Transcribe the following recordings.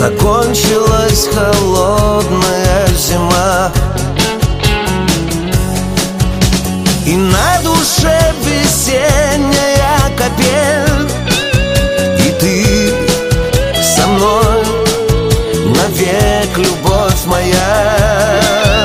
закончилась холодная зима, и на душе весенняя капель, и ты со мной навек, любовь моя.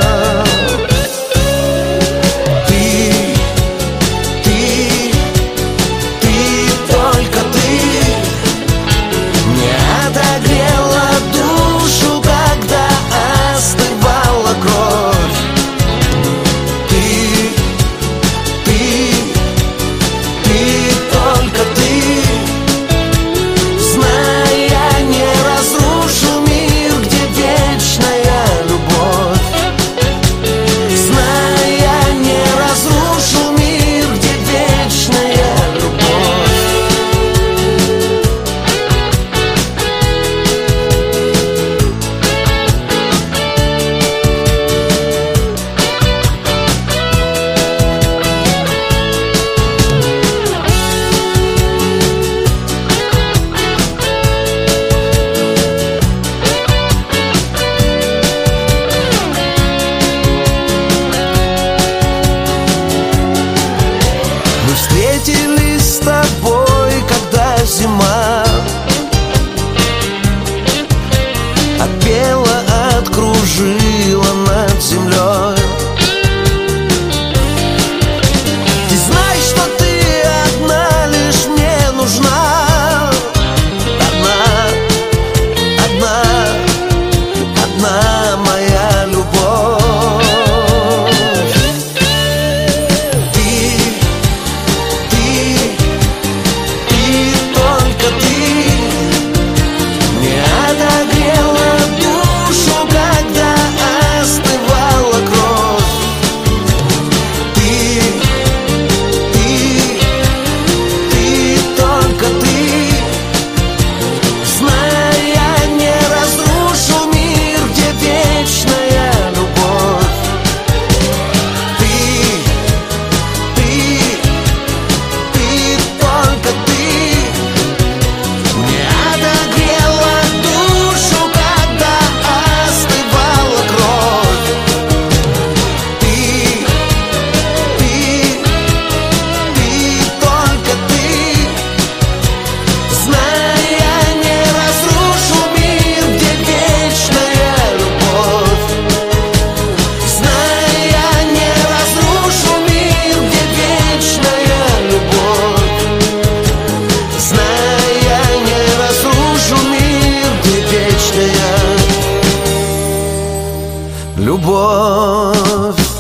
Встретились с тобой, когда зима отпела, откружила над землей. Ты знаешь, что ты одна лишь мне нужна, одна моя любовь. Любовь.